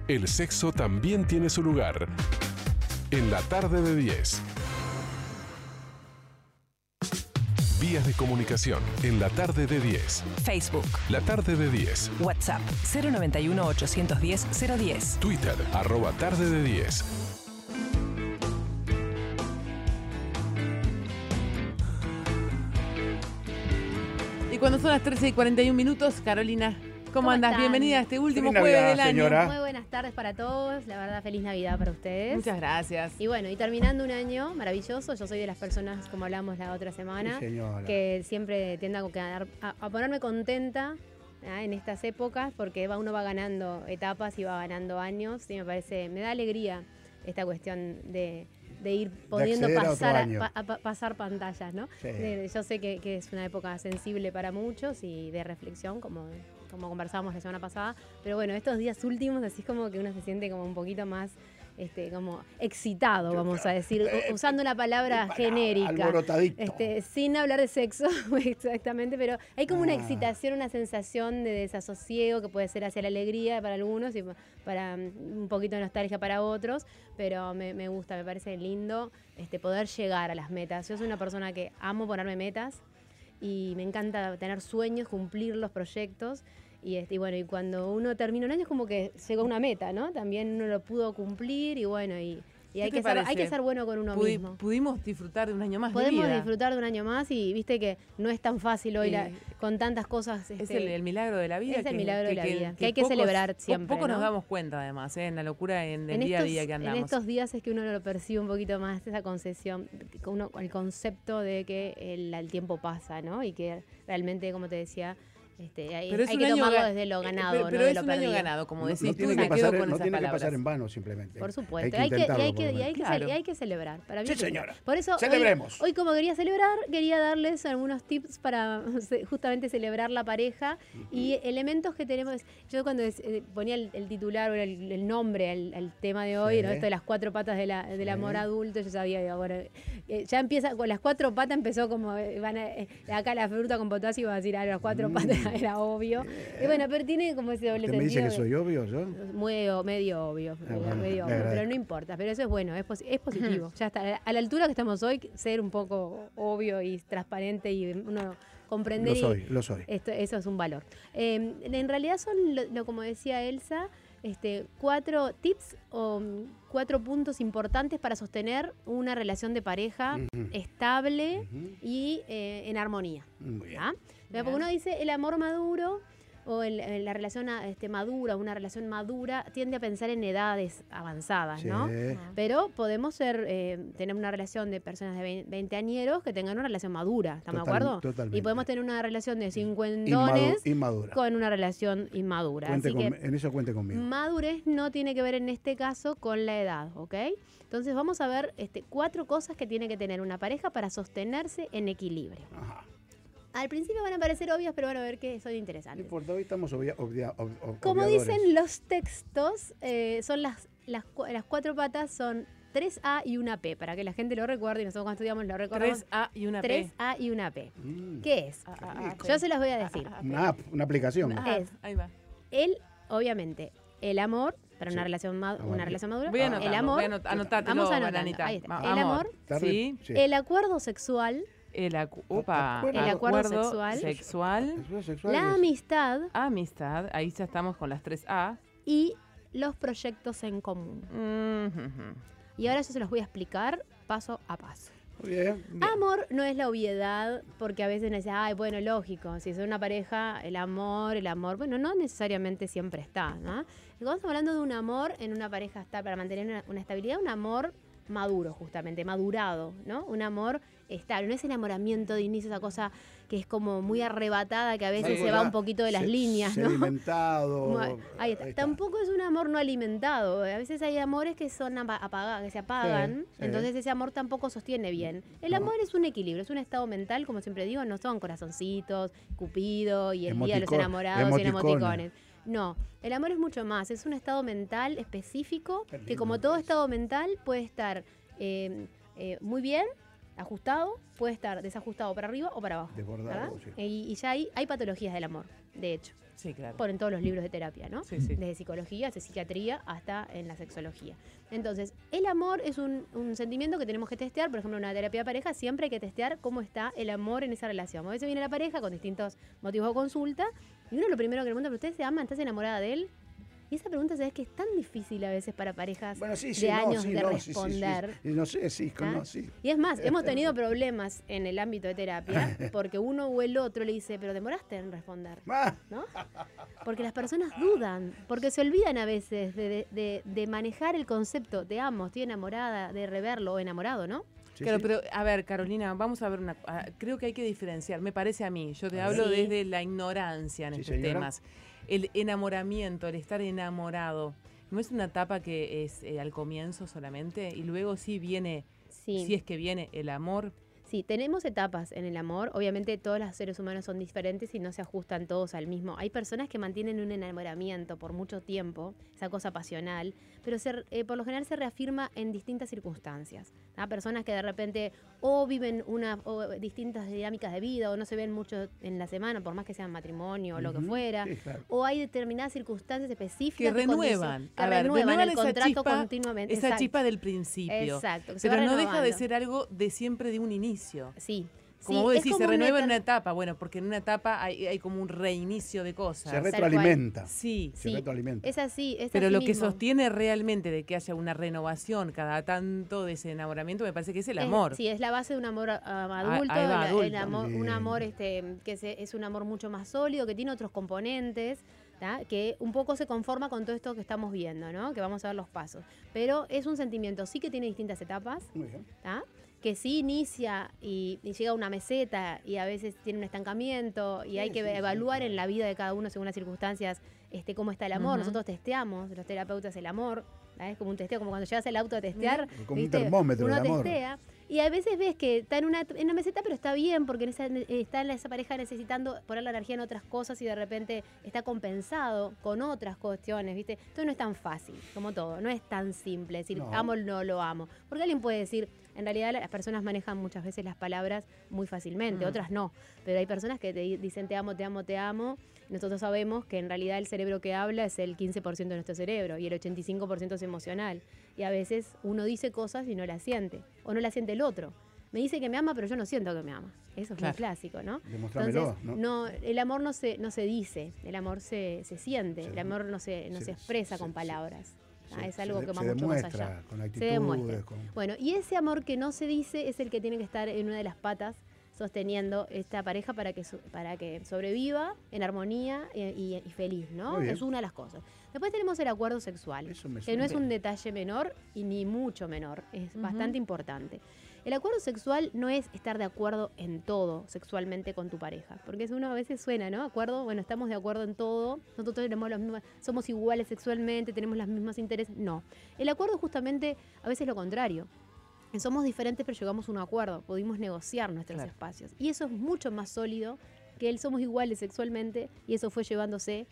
el sexo también tiene su lugar. En la tarde de 10. Vías de comunicación en la tarde de 10. Facebook. La tarde de 10. WhatsApp 091-810-010. Twitter, @tarde de 10. Y cuando son las 13:41, Carolina, ¿cómo andas? están? Bienvenida a este último Feliz jueves Navidad, del año. señora. Muy buenas tardes para todos, la verdad feliz Navidad para ustedes. Muchas gracias. Y bueno, y terminando un año maravilloso, yo soy de las personas, como hablamos la otra semana, Sí, señora. que siempre tiendo a ponerme contenta en estas épocas, porque uno va ganando etapas y va ganando años, y me parece, me da alegría esta cuestión de ir pudiendo acceder a otro pasar año. pasar pantallas, ¿no? Sí. Yo sé que es una época sensible para muchos y de reflexión, como conversábamos la semana pasada, pero bueno, estos días últimos así es como que uno se siente como un poquito más como excitado, vamos a decir, usando una palabra genérica. Alborotadito. Sin hablar de sexo, exactamente, pero hay como una excitación, una sensación de desasosiego que puede ser hacia la alegría para algunos y para un poquito de nostalgia para otros, pero me gusta, me parece lindo poder llegar a las metas. Yo soy una persona que amo ponerme metas y me encanta tener sueños, cumplir los proyectos. Y bueno, y cuando uno termina un año es como que llegó a una meta, ¿no? También uno lo pudo cumplir y bueno, y hay que ser bueno con uno mismo. Pudimos disfrutar de un año más de Podemos vida. disfrutar de un año más y viste que no es tan fácil hoy con tantas cosas. Es el milagro de la vida. Es el milagro de la vida, que hay que pocos, celebrar siempre. Poco nos ¿no? damos cuenta además, en la locura en el día a día que andamos. En estos días es que uno lo percibe un poquito más, esa concesión, el concepto de que el tiempo pasa, ¿no? Y que realmente, como te decía, hay que tomarlo desde lo ganado, pero no de es lo un perdido. año ganado, como decís No tú, tiene me que quedo pasar, con no esas tiene que palabras. pasar en vano simplemente. Por supuesto, Hay que intentarlo, por lo menos. Claro. hay que celebrar. Para mí Sí, señora. Por eso Celebremos. Hoy como quería celebrar, quería darles algunos tips para justamente celebrar la pareja y elementos que tenemos. Yo cuando ponía el titular o el nombre al tema de hoy, Sí. ¿no? Esto de las 4 patas del amor adulto, yo sabía, bueno, ya empieza, con las 4 patas empezó como, acá la fruta con potasio iba a decir, las 4 patas era obvio. Y bueno, pero tiene como ese doble ¿Usted sentido. me dice que soy obvio yo? Medio obvio, bueno, medio obvio, pero no importa, pero eso es bueno, es positivo. Ya está, a la altura que estamos hoy, ser un poco obvio y transparente y uno comprender. Lo soy. Eso es un valor. En realidad son, como decía Elsa, 4 tips o 4 puntos importantes para sostener una relación de pareja estable y en armonía. Muy bien. ¿Ah? Porque uno dice el amor maduro o la relación madura, una relación madura, tiende a pensar en edades avanzadas, ¿no? Sí. Pero podemos tener una relación de personas de 20 añeros que tengan una relación madura, ¿estamos de acuerdo? Totalmente. Y podemos tener una relación de cincuentones Inmadura. con una relación inmadura. Así que En eso cuente conmigo. madurez no tiene que ver en este caso con la edad, ¿ok? Entonces vamos a ver 4 cosas que tiene que tener una pareja para sostenerse en equilibrio. Ajá. Al principio van a parecer obvias, pero van a ver que son No interesantes. importa, hoy estamos Como obviadores. dicen los textos, son las 4 patas son 3A y una P, para que la gente lo recuerde y nosotros cuando estudiamos lo recordamos. 3A y una P. 3A y una P. ¿Qué es? Yo se los voy a decir. Una app, una aplicación. Es Ahí va. obviamente, el amor para una relación madura. Voy a anotarlo, el amor. voy a anotártelo, Vamos a anotar. Bananita. Ahí está. Amor. El amor, Sí. el acuerdo sexual, El acuerdo sexual. la Amistad. Ahí ya estamos con las 3A. y los proyectos en común. Y ahora yo se los voy a explicar paso a paso. Muy bien. Amor no es la obviedad, porque a veces nos dice, ay, bueno, lógico, si es una pareja, el amor, bueno, no necesariamente siempre está, ¿no? Y cuando estamos hablando de un amor en una pareja para mantener una estabilidad, un amor maduro, justamente, madurado, ¿no? Un amor estable, no es enamoramiento de inicio, esa cosa que es como muy arrebatada, que a veces se va un poquito de las líneas, ¿no? Alimentado. Ahí está. Tampoco es un amor no alimentado. A veces hay amores que son apagados, que se apagan. Sí. Entonces ese amor tampoco sostiene bien. El amor es un equilibrio, es un estado mental, como siempre digo, no son corazoncitos, Cupido y el día de los enamorados y emoticones. No, el amor es mucho más. Es un estado mental específico que, como todo estado mental, puede estar muy bien ajustado, puede estar desajustado para arriba o para abajo. Desbordado, ¿verdad? sí. Y ya hay patologías del amor, de hecho. Sí, claro. Ponen todos los libros de terapia, ¿no? Sí, sí. Desde psicología, desde psiquiatría, hasta en la sexología. Entonces, el amor es un sentimiento que tenemos que testear. Por ejemplo, en una terapia de pareja siempre hay que testear cómo está el amor en esa relación. A veces viene la pareja con distintos motivos de consulta y uno lo primero que le pregunta, ¿pero ustedes se aman? ¿Estás enamorada de él? Y esa pregunta, ¿sabes? Que es tan difícil a veces para parejas de años de responder. No sé, sí, ¿Ah? no, sí. Y es más, hemos tenido problemas en el ámbito de terapia porque uno o el otro le dice, pero demoraste en responder, ¿no? Porque las personas dudan, porque se olvidan a veces de manejar el concepto de amo, estoy enamorada, de reverlo o enamorado, ¿no? Sí, Claro, sí. pero a ver, Carolina, vamos a ver creo que hay que diferenciar, me parece a mí, yo te hablo Sí. desde la ignorancia en Sí, estos señora. temas. El enamoramiento, el estar enamorado, ¿no es una etapa que es al comienzo solamente? Y luego sí viene, Sí. si es que viene el amor. Sí, tenemos etapas en el amor. Obviamente todos los seres humanos son diferentes y no se ajustan todos al mismo. Hay personas que mantienen un enamoramiento por mucho tiempo, esa cosa pasional, pero por lo general se reafirma en distintas circunstancias. Hay personas que de repente o viven distintas dinámicas de vida o no se ven mucho en la semana, por más que sean matrimonio o lo que Ujú, fuera. sí, claro. O hay determinadas circunstancias específicas Que renuevan, que renuevan el esa contrato chispa, continuamente. esa Exacto. chispa del principio. Exacto, que se Pero va no deja de renovando. ser algo de siempre de un inicio. Sí. Como sí, vos es decís, como se un renueva en una eterno- etapa, bueno, porque en una etapa hay como un reinicio de cosas. Se cual. retroalimenta. Sí, Se retroalimenta. Es así, es pero así lo que mismo. sostiene realmente de que haya una renovación cada tanto de ese enamoramiento me parece que es el amor. Sí, es la base de un amor adulto, ahí va, adulto. un Bien. amor es un amor mucho más sólido, que tiene otros componentes, ¿tá? Que un poco se conforma con todo esto que estamos viendo, ¿no? Que vamos a ver los pasos. Pero es un sentimiento, sí que tiene distintas etapas, Muy bien. ¿tá? Que sí inicia y llega a una meseta y a veces tiene un estancamiento y hay que evaluar en la vida de cada uno según las circunstancias cómo está el amor. Ujú. Nosotros testeamos, los terapeutas, el amor. ¿Tá? Es como un testeo, como cuando llegas al auto a testear. Como un ¿viste? termómetro Uno del amor. testea. Y a veces ves que está en una meseta, pero está bien, porque está en esa pareja necesitando poner la energía en otras cosas y de repente está compensado con otras cuestiones, ¿viste? Entonces no es tan fácil, como todo, no es tan simple decir No. amo o no lo amo. Porque alguien puede decir, en realidad las personas manejan muchas veces las palabras muy fácilmente, otras no. Pero hay personas que te dicen te amo, te amo, te amo. Nosotros sabemos que en realidad el cerebro que habla es el 15% de nuestro cerebro y el 85% es emocional. Y a veces uno dice cosas y no las siente, o no las siente el otro. Me dice que me ama, pero yo no siento que me ama. Eso es Claro. muy clásico, ¿no? Demostrámelo, Entonces, ¿no? el amor no se dice, el amor se siente, Se- el amor no se expresa con palabras. Es algo que va se mucho más demuestra allá. con Se actitudes. demuestra. Con... Bueno, y ese amor que no se dice es el que tiene que estar en una de las patas sosteniendo esta pareja para que sobreviva en armonía y feliz, ¿no? Muy bien. Es una de las cosas. Después tenemos el acuerdo sexual, Eso me que no es suena. un detalle menor y ni mucho menor, es bastante importante. El acuerdo sexual no es estar de acuerdo en todo sexualmente con tu pareja, porque eso uno a veces suena, ¿no? Acuerdo, bueno, estamos de acuerdo en todo, nosotros tenemos los mismos, somos iguales sexualmente, tenemos los mismos intereses. No, el acuerdo es justamente a veces lo contrario. Somos diferentes pero llegamos a un acuerdo, pudimos negociar nuestros Claro. espacios. Y eso es mucho más sólido que el somos iguales sexualmente y eso fue llevándose,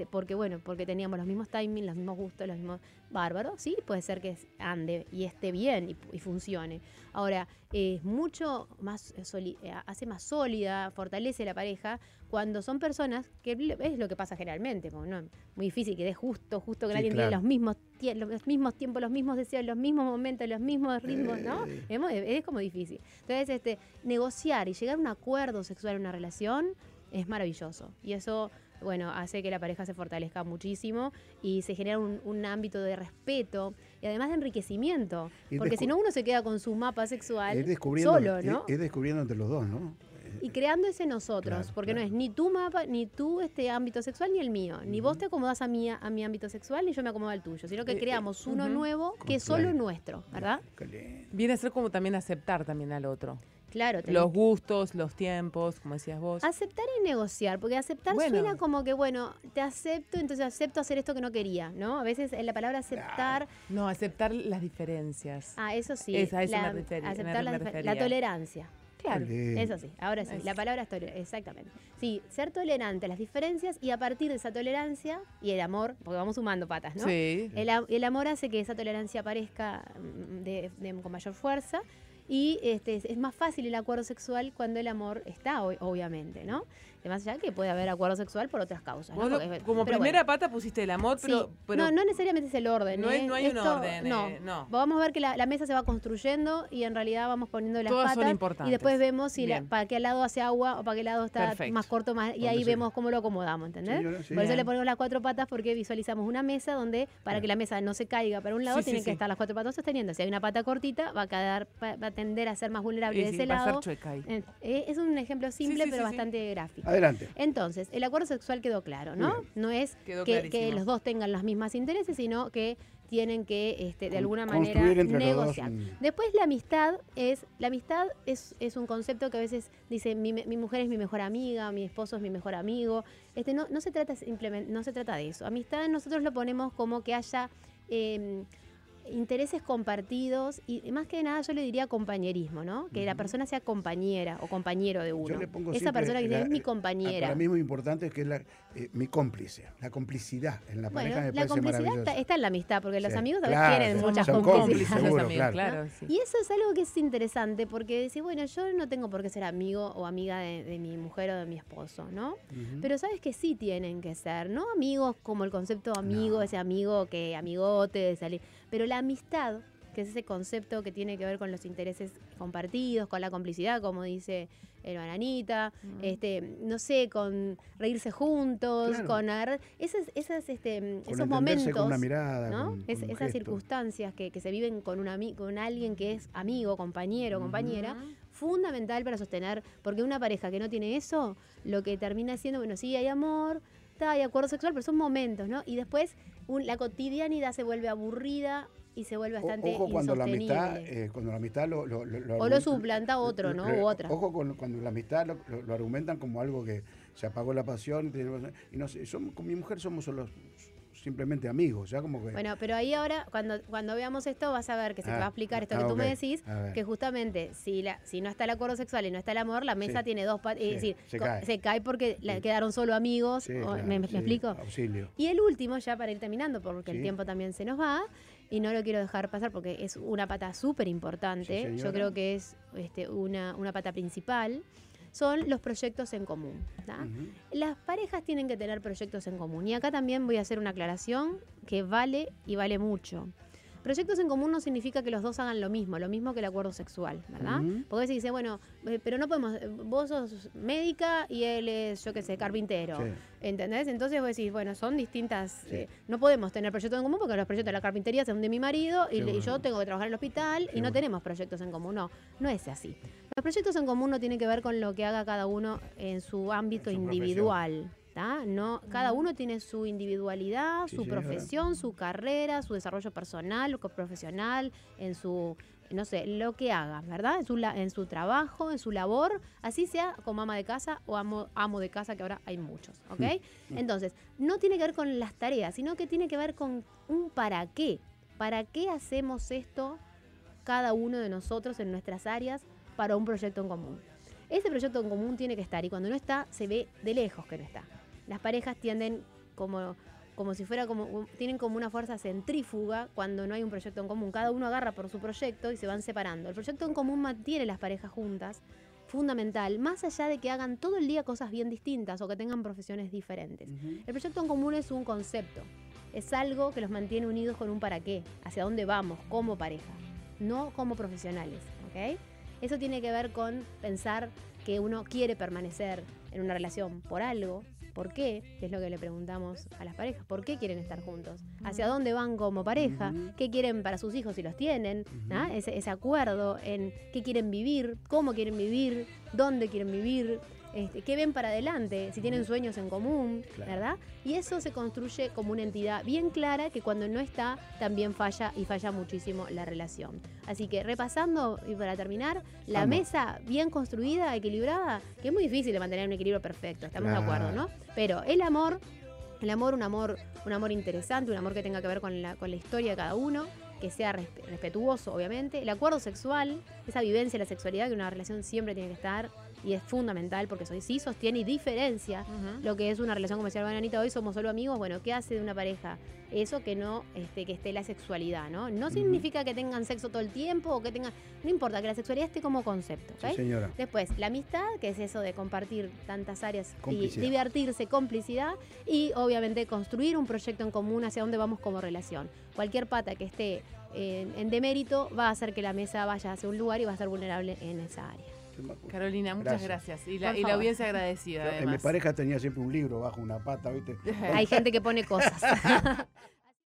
porque teníamos los mismos timings, los mismos gustos, los mismos bárbaros. Sí, puede ser que ande y esté bien y funcione. Ahora, es mucho más, hace más sólida, fortalece la pareja cuando son personas, que es lo que pasa generalmente, como no, muy difícil que dé justo que Sí, alguien claro. tiene los mismos tiempos, los mismos deseos, los mismos momentos, los mismos ritmos, ¿no? Es como difícil. Entonces, negociar y llegar a un acuerdo sexual en una relación es maravilloso. Y eso, bueno, hace que la pareja se fortalezca muchísimo y se genera un ámbito de respeto y además de enriquecimiento. Ir Porque descu- si no, uno se queda con su mapa sexual Ir descubriendo, solo, ¿no? ir descubriendo entre los dos, ¿no? Y creando ese nosotros, Claro, porque claro. no es ni tu mapa, ni tu ámbito sexual, ni el mío. Ni vos te acomodás a mi ámbito sexual, ni yo me acomodo al tuyo, sino que creamos uno nuevo que es solo Construir. nuestro, ¿verdad? Qué lindo. Viene a ser como también aceptar también al otro. Claro, tenés Los gustos, los tiempos, como decías vos. aceptar y negociar, porque aceptar Bueno. suena como que, bueno, te acepto, entonces acepto hacer esto que no quería, ¿no? A veces en la palabra aceptar, No, aceptar las diferencias. eso sí, A eso me refería, aceptar me la refería. tolerancia. Claro, Qué lindo. eso sí, ahora sí, Es- la palabra es tolerancia, exactamente. Sí, ser tolerante a las diferencias y a partir de esa tolerancia y el amor, porque vamos sumando patas, ¿no? Sí. El amor hace que esa tolerancia aparezca con mayor fuerza Y es más fácil el acuerdo sexual cuando el amor está, obviamente, ¿no? Además, ya que puede haber acuerdo sexual por otras causas. ¿no? Como primera pata pusiste el amor, sí. pero no necesariamente es el orden. No hay un orden. No. Vamos a ver que la mesa se va construyendo y en realidad vamos poniendo las todas patas. son importantes. Y después vemos si para qué lado hace agua o para qué lado está más corto, y ahí vemos cómo lo acomodamos, ¿entendés? Sí, por eso le ponemos las 4 patas, porque visualizamos una mesa donde para que la mesa no se caiga para un lado tienen que estar las 4 patas sosteniendo. Si hay una pata cortita, va a tender a ser más vulnerable de ese lado. Va a ser chueca ahí. Es un ejemplo simple, pero bastante gráfico. Adelante. Entonces, el acuerdo sexual quedó claro, ¿no? No es que los dos tengan los mismos intereses, sino que tienen que de alguna manera negociar. Después la amistad es un concepto que a veces dice mi mujer es mi mejor amiga, mi esposo es mi mejor amigo. No se trata de eso. Amistad nosotros lo ponemos como que haya intereses compartidos y más que nada yo le diría compañerismo, ¿no? Que la persona sea compañera o compañero de uno. Yo le pongo esa persona que es mi compañera. Para mí es muy importante que es mi cómplice, la complicidad en la pareja me parece maravillosa. La complicidad está en la amistad, porque los amigos a veces tienen muchas complicidades. Seguro, claro. ¿no? Y eso es algo que es interesante, porque decís, bueno, yo no tengo por qué ser amigo o amiga de mi mujer o de mi esposo, ¿no? Pero sabes que sí tienen que ser, no amigos como el concepto amigo, ese amigo que amigote de salir, pero la amistad, que es ese concepto que tiene que ver con los intereses compartidos, con la complicidad, como dice el Bananita, no sé, con reírse juntos, con esos momentos, con una mirada, ¿no? con esas circunstancias que se viven con alguien que es amigo, compañero, compañera, fundamental para sostener, porque una pareja que no tiene eso, lo que termina siendo, bueno, sí hay amor, hay acuerdo sexual, pero son momentos, ¿no? Y después la cotidianidad se vuelve aburrida y se vuelve bastante insostenible. Cuando la amistad lo o lo suplanta otro, ¿no? U otra. Ojo cuando la amistad lo argumentan como algo que se apagó la pasión y no sé, con mi mujer somos solo simplemente amigos, ya como que... Bueno, pero ahí ahora, cuando veamos esto, vas a ver que se te va a explicar esto que tú me decís, que justamente si no está el acuerdo sexual y no está el amor, la mesa tiene dos patas, es decir, se cae porque quedaron solo amigos, ¿me explico? Auxilio. Y el último, ya para ir terminando, porque el tiempo también se nos va, y no lo quiero dejar pasar porque es una pata súper importante, yo creo que es una pata principal, son los proyectos en común. Las parejas tienen que tener proyectos en común. Y acá también voy a hacer una aclaración que vale y vale mucho. Proyectos en común no significa que los dos hagan lo mismo que el acuerdo sexual, ¿verdad? Porque se dice, bueno, pero no podemos, vos sos médica y él es, yo qué sé, carpintero, ¿entendés? Entonces vos decís, bueno, son distintas, no podemos tener proyectos en común porque los proyectos de la carpintería son de mi marido y yo tengo que trabajar en el hospital y no tenemos proyectos en común. No es así. Los proyectos en común no tienen que ver con lo que haga cada uno en su ámbito individual. No, cada uno tiene su individualidad, su profesión, su carrera, su desarrollo personal, profesional, en su, no sé, lo que haga, ¿verdad? En su trabajo, en su labor, así sea como ama de casa o amo de casa, que ahora hay muchos, ¿ok? Entonces, no tiene que ver con las tareas, sino que tiene que ver con un para qué. ¿Para qué hacemos esto cada uno de nosotros en nuestras áreas para un proyecto en común? Ese proyecto en común tiene que estar y cuando no está, se ve de lejos que no está. Las parejas tienden como si fuera tienen como una fuerza centrífuga cuando no hay un proyecto en común. Cada uno agarra por su proyecto y se van separando. El proyecto en común mantiene las parejas juntas, fundamental, más allá de que hagan todo el día cosas bien distintas o que tengan profesiones diferentes. El proyecto en común es un concepto, es algo que los mantiene unidos con un para qué, hacia dónde vamos como pareja, no como profesionales, ¿ok? Eso tiene que ver con pensar que uno quiere permanecer en una relación por algo. ¿Por qué? Que es lo que le preguntamos a las parejas. ¿Por qué quieren estar juntos? ¿Hacia dónde van como pareja? ¿Qué quieren para sus hijos si los tienen? Ese acuerdo en qué quieren vivir, cómo quieren vivir, dónde quieren vivir, qué ven para adelante, si tienen sueños en común, ¿verdad? Y eso se construye como una entidad bien clara que cuando no está también falla y falla muchísimo la relación. Así que repasando y para terminar, la mesa bien construida, equilibrada, que es muy difícil de mantener un equilibrio perfecto, estamos de acuerdo, ¿no? Pero el amor, un amor interesante, un amor que tenga que ver con la historia de cada uno, que sea respetuoso, obviamente. El acuerdo sexual, esa vivencia de la sexualidad, que una relación siempre tiene que estar, y es fundamental porque sí sostiene y diferencia lo que es una relación, como decía Anita, hoy somos solo amigos. Bueno, ¿qué hace de una pareja? Eso que no que esté la sexualidad, ¿no? No significa que tengan sexo todo el tiempo o que tengan... No importa, que la sexualidad esté como concepto, ¿okay? Sí, señora. Después, la amistad, que es eso de compartir tantas áreas y Complicidad. divertirse, complicidad, y obviamente construir un proyecto en común hacia dónde vamos como relación. Cualquier pata que esté en demérito va a hacer que la mesa vaya hacia un lugar y va a ser vulnerable en esa área. Carolina, muchas gracias. Y la audiencia agradecida, Mi además. pareja tenía siempre un libro bajo una pata, ¿viste? Hay gente que pone cosas.